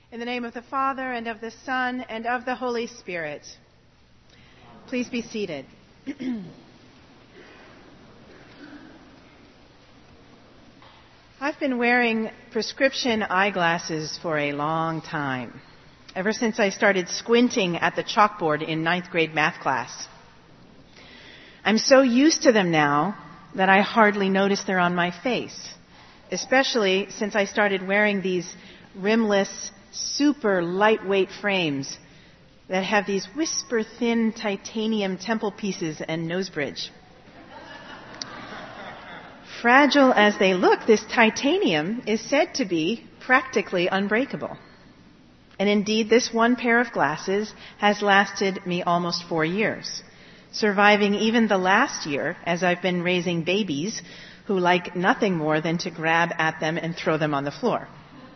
In the name of the Father, and of the Son, and of the Holy Spirit. Please be seated. I've been wearing prescription eyeglasses for a long time, ever since I started squinting at the chalkboard in 9th grade math class. I'm so used to them now that I hardly notice they're on my face, especially since I started wearing these rimless, super lightweight frames that have these whisper-thin titanium temple pieces and nose bridge. Fragile as they look, this titanium is said to be practically unbreakable. And indeed, this one pair of glasses has lasted me almost 4 years, surviving even the last year as I've been raising babies who like nothing more than to grab at them and throw them on the floor.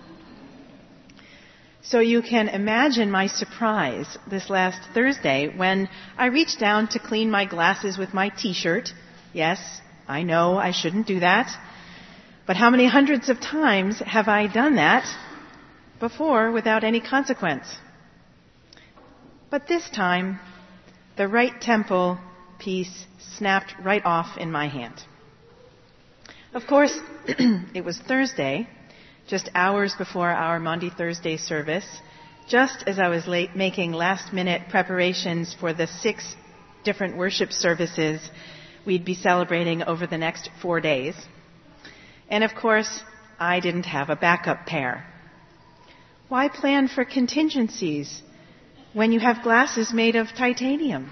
So you can imagine my surprise this last Thursday when I reached down to clean my glasses with my t-shirt. Yes, I know I shouldn't do that. But how many hundreds of times have I done that before without any consequence? But this time, the right temple piece snapped right off in my hand. Of course, it was Thursday, just hours before our Maundy Thursday service, just as I was making last-minute preparations for the 6 different worship services we'd be celebrating over the next 4 days. And of course, I didn't have a backup pair. Why plan for contingencies when you have glasses made of titanium?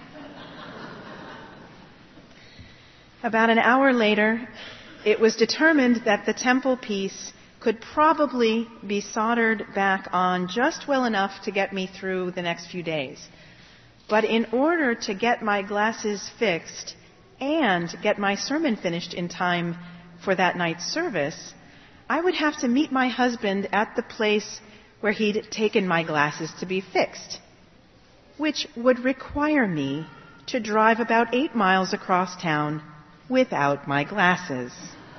About an hour later, it was determined that the temple piece could probably be soldered back on just well enough to get me through the next few days. But in order to get my glasses fixed and get my sermon finished in time for that night's service, I would have to meet my husband at the place where he'd taken my glasses to be fixed, which would require me to drive about 8 miles across town without my glasses.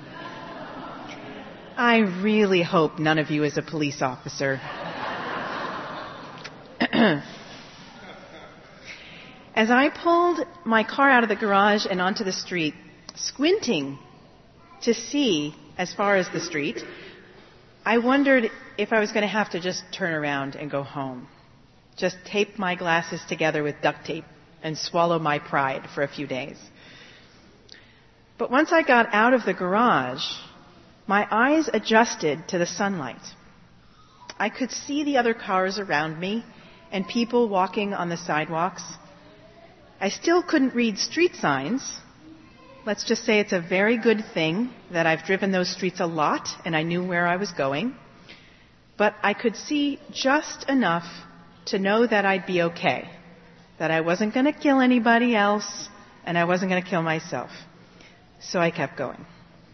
I really hope none of you is a police officer. As I pulled my car out of the garage and onto the street, squinting to see as far as the street, I wondered if I was going to have to just turn around and go home. Just tape my glasses together with duct tape and swallow my pride for a few days. But once I got out of the garage, my eyes adjusted to the sunlight. I could see the other cars around me and people walking on the sidewalks. I still couldn't read street signs. Let's just say it's a very good thing that I've driven those streets a lot and I knew where I was going. But I could see just enough to know that I'd be okay, that I wasn't going to kill anybody else and I wasn't going to kill myself. So I kept going.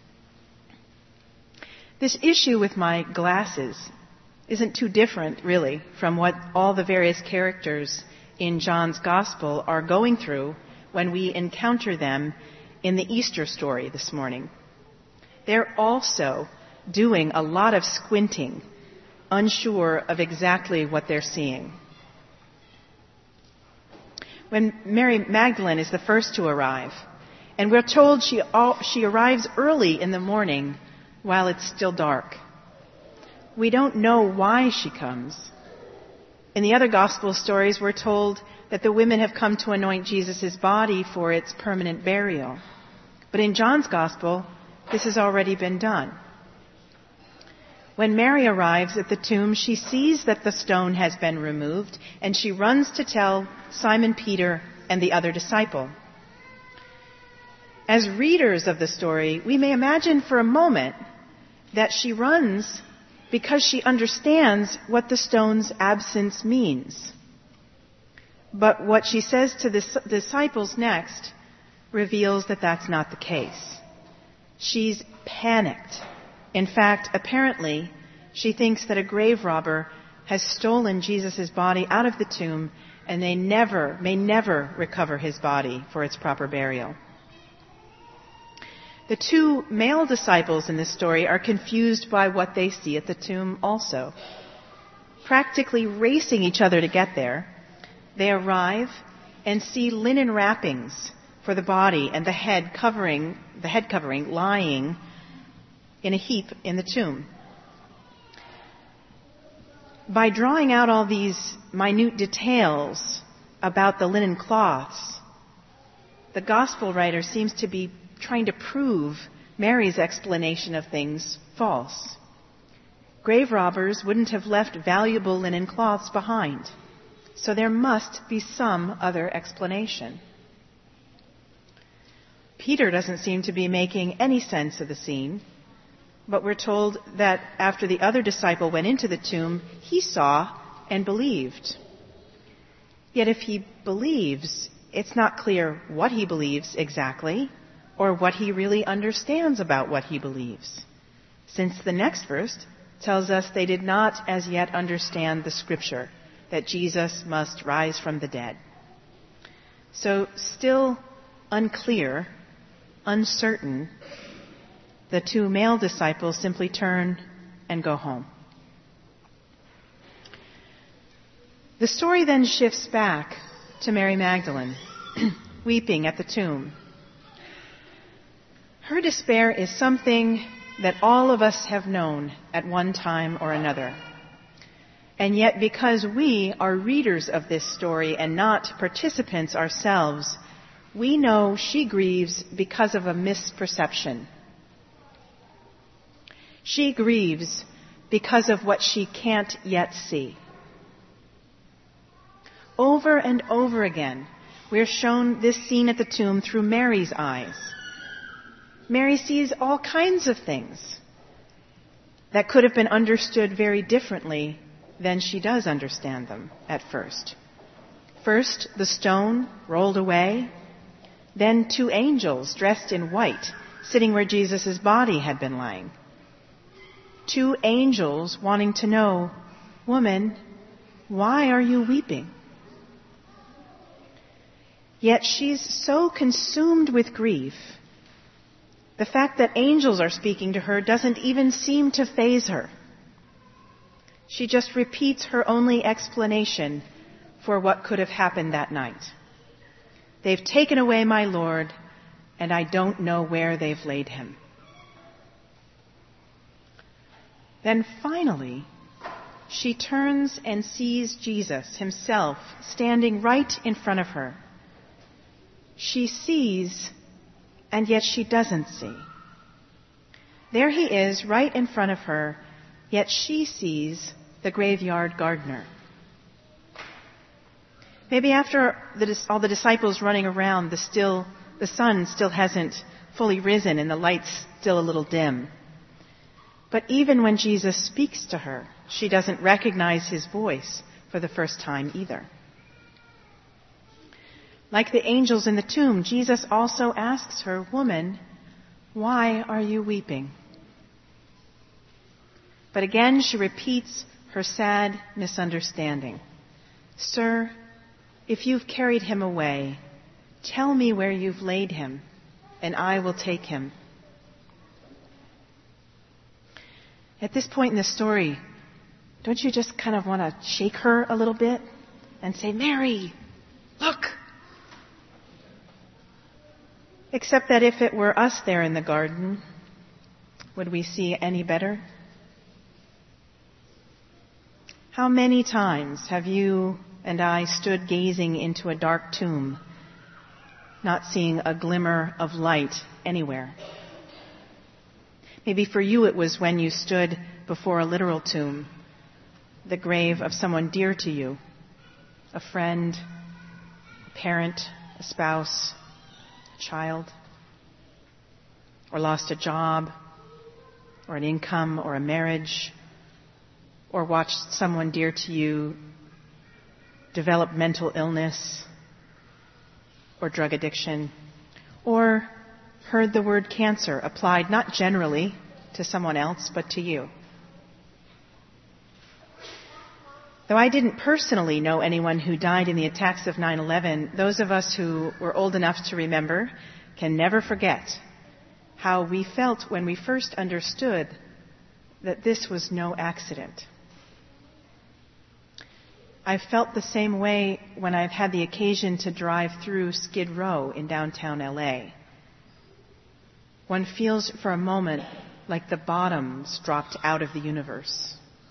This issue with my glasses isn't too different, really, from what all the various characters in John's Gospel are going through when we encounter them in the Easter story this morning. They're also doing a lot of squinting, unsure of exactly what they're seeing. When Mary Magdalene is the first to arrive, and we're told she arrives early in the morning while it's still dark. We don't know why she comes. In the other gospel stories, we're told that the women have come to anoint Jesus' body for its permanent burial. But in John's gospel, this has already been done. When Mary arrives at the tomb, she sees that the stone has been removed, and she runs to tell Simon Peter and the other disciple. As readers of the story, we may imagine for a moment that she runs because she understands what the stone's absence means. But what she says to the disciples next reveals that that's not the case. She's panicked. In fact, apparently, she thinks that a grave robber has stolen Jesus' body out of the tomb and they may never recover his body for its proper burial. The 2 male disciples in this story are confused by what they see at the tomb also. practically racing each other to get there, they arrive and see linen wrappings for the body and the head covering lying in a heap in the tomb. By drawing out all these minute details about the linen cloths, the gospel writer seems to be trying to prove Mary's explanation of things false. Grave robbers wouldn't have left valuable linen cloths behind, so there must be some other explanation. Peter doesn't seem to be making any sense of the scene, but we're told that after the other disciple went into the tomb, he saw and believed. Yet if he believes, it's not clear what he believes exactly or what he really understands about what he believes, since the next verse tells us they did not as yet understand the scripture that Jesus must rise from the dead. So still unclear, uncertain, the two male disciples simply turn and go home. The story then shifts back to Mary Magdalene, weeping at the tomb. Her despair is something that all of us have known at one time or another. And yet, because we are readers of this story and not participants ourselves, we know she grieves because of a misperception. She grieves because of what she can't yet see. Over and over again, we're shown this scene at the tomb through Mary's eyes. Mary sees all kinds of things that could have been understood very differently than she does understand them at first. First, the stone rolled away. Then 2 angels dressed in white sitting where Jesus' body had been lying. 2 angels wanting to know, "Woman, why are you weeping?" Yet she's so consumed with grief, the fact that angels are speaking to her doesn't even seem to faze her. She just repeats her only explanation for what could have happened that night. "They've taken away my Lord, and I don't know where they've laid him." Then finally, she turns and sees Jesus himself standing right in front of her. She sees, and yet she doesn't see. There he is, right in front of her, yet she sees the graveyard gardener. Maybe after all the disciples running around, the sun still hasn't fully risen and the light's still a little dim. But even when Jesus speaks to her, she doesn't recognize his voice for the first time either. Like the angels in the tomb, Jesus also asks her, "Woman, why are you weeping?" But again, she repeats her sad misunderstanding. "Sir, if you've carried him away, tell me where you've laid him, and I will take him." At this point in the story, don't you just kind of want to shake her a little bit and say, "Mary, look"? Except that if it were us there in the garden, would we see any better? How many times have you and I stood gazing into a dark tomb, not seeing a glimmer of light anywhere? Maybe for you it was when you stood before a literal tomb, the grave of someone dear to you, a friend, a parent, a spouse, a child, or lost a job, or an income, or a marriage, or watched someone dear to you develop mental illness or drug addiction, or heard the word cancer applied not generally to someone else, but to you. Though I didn't personally know anyone who died in the attacks of 9/11, those of us who were old enough to remember can never forget how we felt when we first understood that this was no accident. I've felt the same way when I've had the occasion to drive through Skid Row in downtown LA. One feels for a moment like the bottom's dropped out of the universe.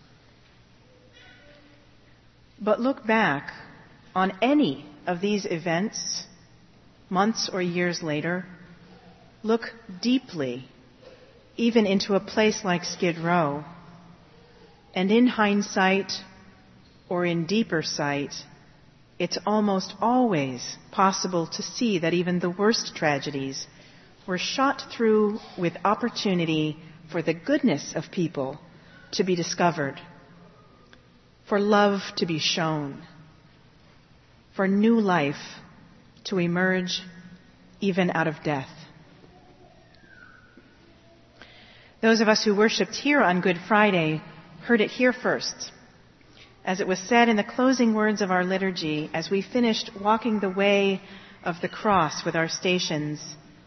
But look back on any of these events, months or years later. Look deeply, even into a place like Skid Row. And in hindsight, or in deeper sight, it's almost always possible to see that even the worst tragedies were shot through with opportunity for the goodness of people to be discovered, for love to be shown, for new life to emerge even out of death. Those of us who worshipped here on Good Friday heard it here first, as it was said in the closing words of our liturgy as we finished walking the way of the cross with our stations.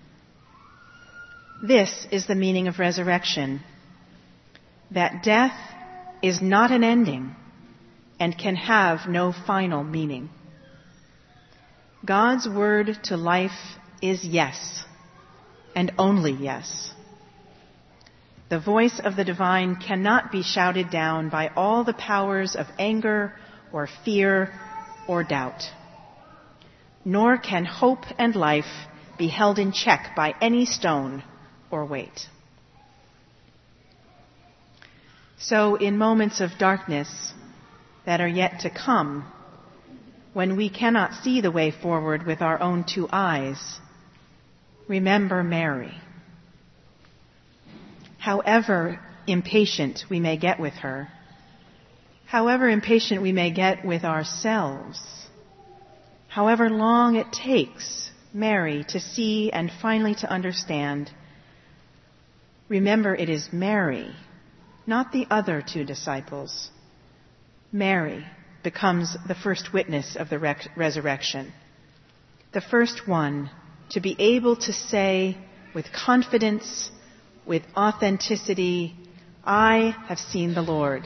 This is the meaning of resurrection, that death is not an ending and can have no final meaning. God's word to life is yes, and only yes. The voice of the divine cannot be shouted down by all the powers of anger or fear or doubt. Nor can hope and life be held in check by any stone or weight. So in moments of darkness that are yet to come, when we cannot see the way forward with our own two eyes, remember Mary. However impatient we may get with her, however impatient we may get with ourselves, however long it takes Mary to see and finally to understand, remember it is Mary, not the other two disciples. Mary becomes the first witness of the resurrection, the first one to be able to say with confidence, with authenticity, I have seen the Lord.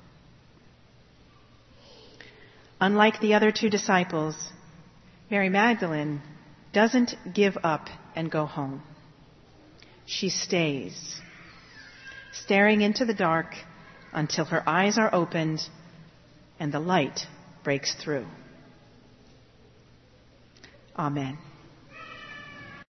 Unlike the other two disciples, Mary Magdalene doesn't give up and go home. She stays, staring into the dark until her eyes are opened and the light breaks through. Amen.